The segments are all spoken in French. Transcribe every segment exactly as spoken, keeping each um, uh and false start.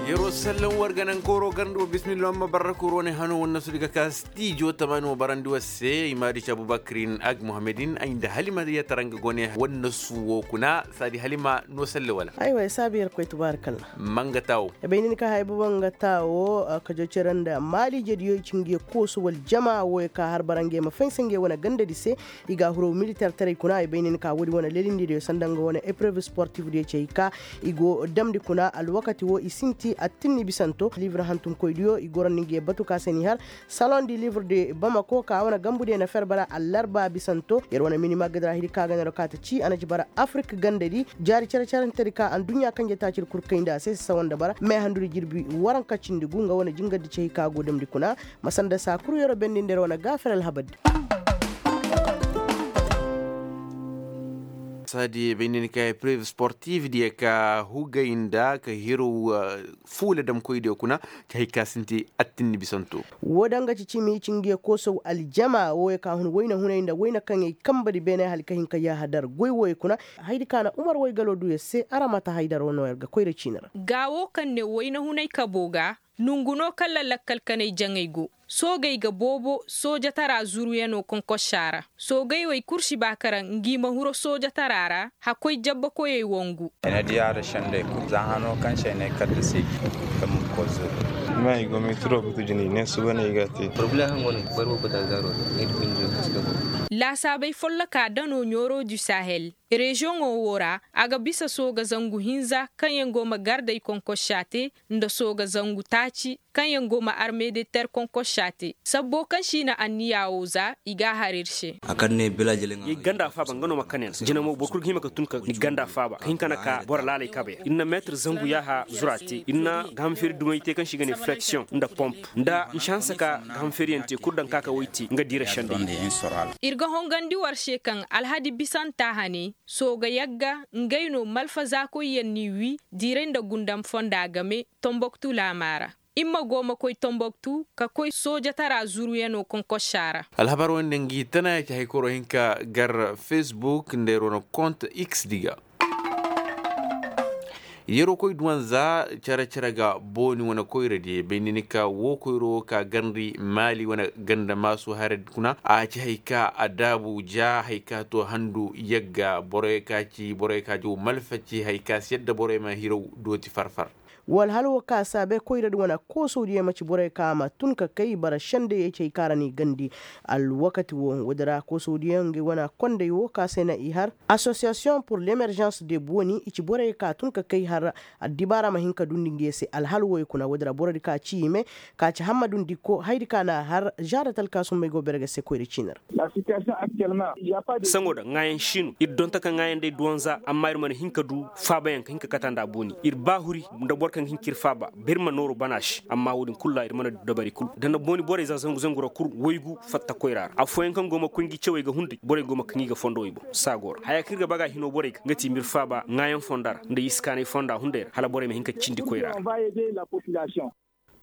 يرو سلم ورغنان كورو غندو بسم الله ما بركوروني هانو والناس ديك كاستيجو تمانو براندو سي ماري ابو بكرين اج محمدين عند حليمه دي ترنغ غوني والناس وكنا سادي حليمه نو سل ولا ايوه سابير كوي تبارك الله مانغتاو بينين كا هايبو مانغتاو كجو تشرندا مالي جديو تشينغي كوسو والجما و كا هر برانغي ما فنسنغي ونا غندا دي سي ايغا هرو ميليتير تري كنا بينين كا ودي ونا ليليندي دي ساندانغ ونا ايبريف سبورتيف دي تشيكا ايغو دامدي كنا الوقت و isinti attinni bisanto livre hantum koydiyo igoraninge batu kaseni har salon di livre de Bamako ka wana gambude na ferbara allarba bisanto yerwana minima gadra hidi ka ganaro kata ci anaji bara afrique gandedi jari cara cara terika an dunya kanje tacir kurkainda sai sawanda bara me handuri jirbi waran kacindi gunga wana jingadi cey ka godam dikuna masanda sakuru yoro bendi nder wana gafaral habad sadi benin ka preve sportive die ka hugainda ka hero fula dam koyde kuna kay kasinti attinni bisanto wodanga ci cimi cinge ko so aljama wo ka hun woyna hunayinda woyna kan e kambadi bene hal kahin ka ya hadar goy woy kuna haydi kana umar woy galo duye se aramata haydar wono erga koyre cinara gawo kan ne woyna hunay ka boga nunguno kala lakkal kanay jangaygo sogay ga bobo soja tara zuru yano konko shara sogay way kurshi bakara ngima huro soja tarara hakoy jabba ko yey wongu ene diara shande ku zahano kan shene kadisi kam ko zuru mai gomi tro butu jini ne subana igati problem ngon barbo bata zaro ne binjo kaskabo la sabay folla ka dano nyoro du sahel region o wora aga bisa soga zangu hinza kanyengo magarda ikonko shate ndo soga zangu tachi kanyengo ma armée de terre konko shate sabbo kan shina anniya oza iga harirshe akan ne village lenga i ganda fa bangano makanen jina mo bokur hima ka tunka ni ganda fa ba hin kana ka bor lalay kabe inna maître zangu ya ha zurati inna gamfir dumayte kan shigani flexion nda pompe nda chance ka gamfir yente kurdan kaka woyti nga dira shande irga hongandi warshe kan alhadi bisanta hani soga yagga ngayno malfaza ko yenni wi direnda gundam fonda game Tombouctou la mara imma goma koy Tombouctou ka koy soja tara zuru yano konko shara alhabar wonde ngitana ci hay koro hinka gar Facebook ndero no compte X diga yero koy duwanza cara cara ga boni wana koyre de benika wo koyro ka gandri mali wana ganda masu hared kuna a ci hayka adabu ja hayka to handu yagga bore ka ci bore ka jo malfaci hayka sedda bore ma hiro doti farfar wal halwa ka sabe koyre wana ko sodiye maci bore kama tun ka kai bara shande yake karani gandi al wakati wo wadara ko sodiye ngi wana konde yo ka sena ihar association pour l'émergence de boni ici bore ka tun ka kai har adibara mahinka dundi ngese al halwa kuna wadara bore ka ci me ka ci hamadun dikko haydi kana har jaratal kasum me go berga se koyre cinar la situation actuellement il y a pas de sangoda ngayen shinu ir donta ka ngayen de duwanza amma ir man hinka du fabayan hinka katanda boni ir bahuri nda borkan hinkir faba birma noro banash amma wudin kulla ir mana dabari kul dana boni bore za zangu zangura kur woygu fatta koyrar a foyen kan goma kungi cewe ga hundi bore goma kangi ga fondo yibo sagor haya kirga baga hino bore ngati mir faba ngayen fondar nda iskani fonda hunde hala bore me hinka cindi koyrar on va aider la population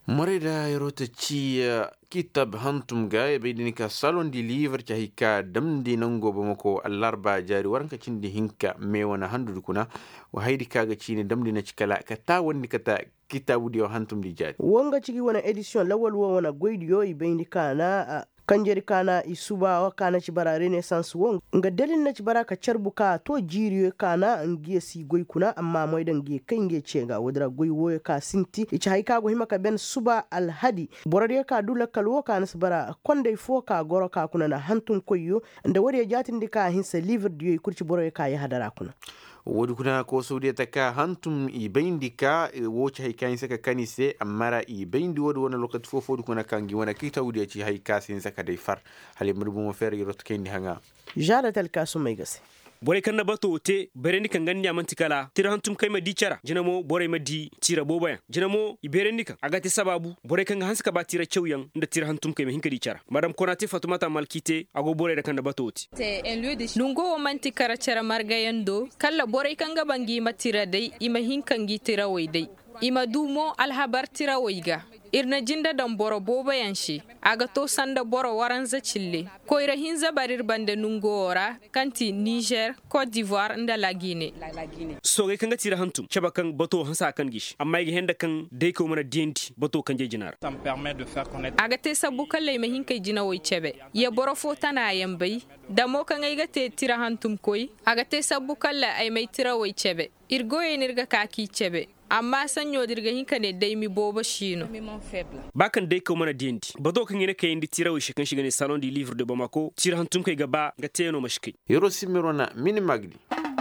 مريدا يروتشي كتاب هانتم جاي بيدنيكا صالون دي ليفر كهيكا دم دي نونغو بمكو الاربع جاري ورانكا تشندي هنكا ميوانا هندو كنا وهيدي كاغا تشيني دم دي نشكلا كتا وني كتا كتاب ديو هانتم دي جاري وانغا تشيكي وانا اديسيون لول وانا غويديو يبينيكا نا kanjeri kana isuba wa kana chibara renaissance won nga delin na chibara ka charbuka to jiriyo kana ngiye si goy kuna amma moy dan ngiye kange cega wadra goy woy ka sinti ichi hayka go himaka ben suba alhadi borade ka dula kalwo kana sibara konde fo ka goro ka kuna na hantun koyyo nda wari jatindi ka hinsa livre diyo kurci borade ka ya hadara kuna wodi kuna ko saudiya taka hantum i bayndika woci hay kan saka kanise amara i bayndi wodi wona lokat fofo kuna kangi wona kita wudi ci hay kasin saka dai far hali murbu mo fer yirot kendi hanga jara tal kasu mai gase bore kan bato te berendi kan ganni amantikala tira hantum kai ma dicara jinamo bore ma di tira bobayan jinamo iberendi kan agati sababu bore kan hanska ba tira chewyan nda tira hantum kai ma hinka dicara madam konate fatumata malkite ago bore da kan bato te nungo mantikara cara margayando kala bore kan gabangi matira dai ima hinkan gi tira wai dai ima dumo alhabar tira waiga irna jinda dan boro boba yanshi aga to sanda boro waranza chille ko ira hinza barir bande nungora kanti Niger, Côte d'Ivoire nda la Guinée so ga kanga tira hantum chaba kan bato hansa kan gish amma ga henda kan dai ko mana dienti bato kan je jinar ça me permet de faire connaître aga te sabu kalle me hinka jina woy chebe ya boro fo tana yambai da mo kan ga te tira hantum koy aga te sabu kalle ay mai tira woy chebe irgoye nirga kaki chebe amma sanyo dirga hinka ne dai mi boba shino bakan dai ko mana dienti bato kan ina kai indi tira woy shikan shiga ne salon du livre de Bamako tira hantum kai gaba ga teno mashkai yoro simirona mini magdi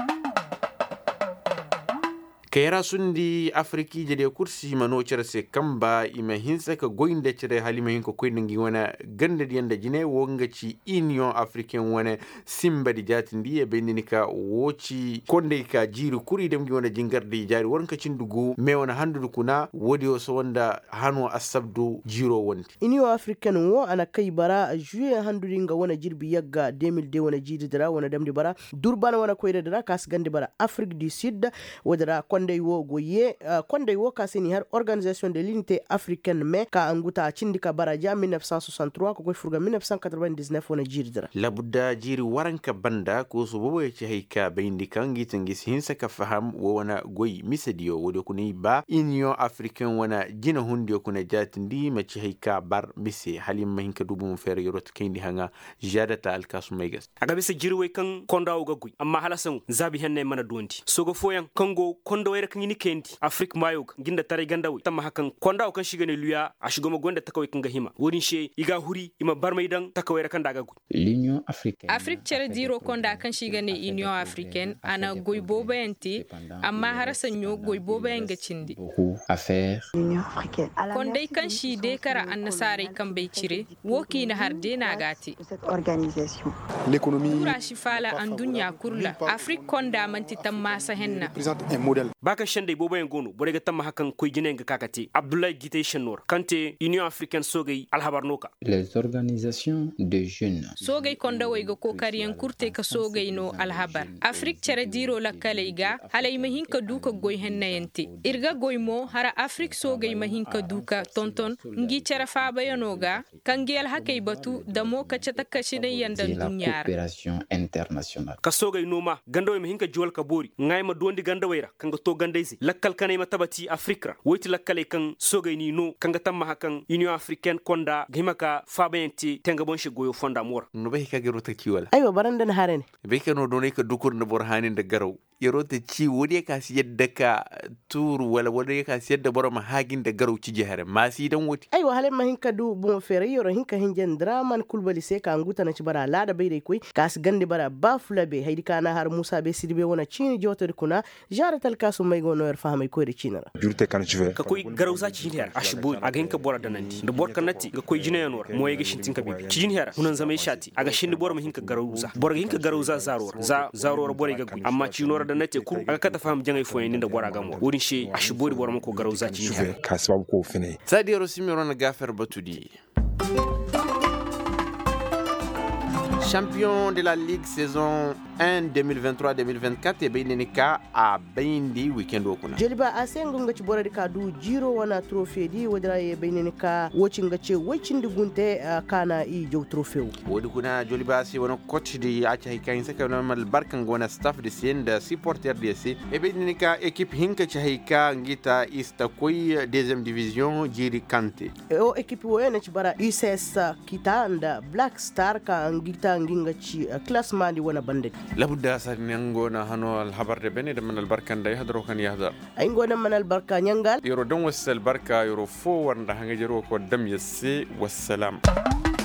kayra sundi afriki jede kursi mano cerse kamba ima hinsa ka goinde cere halima hinko koynangi wana gande dianda jine wongaci union africaine wana simba di jatindi e bendinika woci konde ka jiru kuri dem gi wana jingardi jari wonka cindugo me wana handudu kuna wodi o so wonda hanu asabdu jiro wonti union africaine wo ana kai bara juye handudi nga wana jirbi yagga deux mille deux wana jiri dara wana demdi bara durbana wana koyda dara kas gande bara afrique du sud wadara konde wo goye uh, konde wo kasini har organisation de l'unité africaine me ka anguta cindika baraja mille neuf cent soixante-trois ko furga mille neuf cent quatre-vingt-dix-neuf wana jirdira labudda jiri waranka banda ko so bobo ci hayka bayndi kangi tangis hinsa ka faham wo wana goy misadiyo wodo kuni ba union africaine wana jina hundi kuna jatindi ma ci hayka bar misi halim ma hinka dubum fer yorot kindi hanga jadata alkasu megas aga bisa jiri way kan kondawo gaguy amma halasan zabi henne mana donti sogo foyan kango kondo wayra kan ni kendi afrique mayog ginda tare gandawi tamma hakan kondawo kan shiga ne luya a shigo ma gonda takawai kan gahima wurin she iga huri ima barmaidan takawai kan daga guy l'union africaine afrique cere diro konda kan shiga ne union africaine ana goy bobayanti amma harasan yo goy bobayan ga cindi affaire union africaine kondai kan shi de kara annasare kan bai cire woki na harde na gati cette organisation l'économie kura shi fala an dunya kurla afrique konda manti tamma sa henna présente un modèle baka shande bobo en gono borega tamma hakan koy jinen ga kakati abdoulaye gite shenor kante union africaine sogay alhabarnoka les organisations de jeunes sogay konda way go kokariyan kurte ka sogay no alhabar afrique cere diro la kalayga halay mahinka duka goy hennayenti irga goy mo hara afrique sogay mahinka duka tonton ngi cere fa bayanoga kangel hakay batu damo ka chataka shine yandan dunyar coopération internationale ka sogay noma gandoy mahinka jol ka bori ngayma dondi gandawayra kanga to gandaysi lakkal kanay matabati afrika woyti lakkale kan sogay ni no kanga tamma hakan union africaine konda gimaka fabayenti tenga bonshi goyo fonda mor no be ka gero ta kiwala aywa barandan harene be ka no donay ka dukur na bor hanin da garaw yero ta ci wodi ka si yadda ka tur wala wodi ka si yadda bor ma hagin da garaw ci jehare ma si dan woti aywa halen ma hinka du bon fere yoro hinka hinjen draman kulbali se ka nguta na ci bara lada bai dai koi kas gande bara bafula be haydi kana har musa be sidbe wona cini jotor kuna jaratal kasu mai gono er fahamai ko da cinara jurte kan juve ka koy garaw za ci hera ashbu aga hinka bora danandi da bor kanati ga koy jine yanor mo yega shintin ka bibi ci hera hunan zamai shati aga shindi bor ma hinka garaw za bor hinka garaw za zaror za zaror bor ga gui amma ci nora danate ku aga kata faham jangay foyen da bora ga mo wurin she ashbu bor ma ko garaw za ci hera ka sababu ko fene sadi rosimiro na gafer batudi champion de la Ligue saison un deux mille vingt-trois deux mille vingt-quatre e baynenika a bayndi weekend okuna jeliba asengo ngaci boradi ka du jiro wana trophée di wadra e baynenika woci ngaci wocindi gunte uh, kana i jow trophée wodi kuna joliba si wana coach di acha hikayin saka wana mal barkan wana staff de send supporter de C e baynenika équipe hinka cha hika ngita ista koy deuxième division jiri kante e o équipe woyene ci bara U C S kitanda Black Star ka ngita nginga ci uh, classement di wana bande labudda sanangona hano al habarde bene de man al barkanda yahdaro kan yahdar ay ngona man al barka nyangal yoro don wasal barka yoro fo wanda hanga jero ko dam yasse wassalam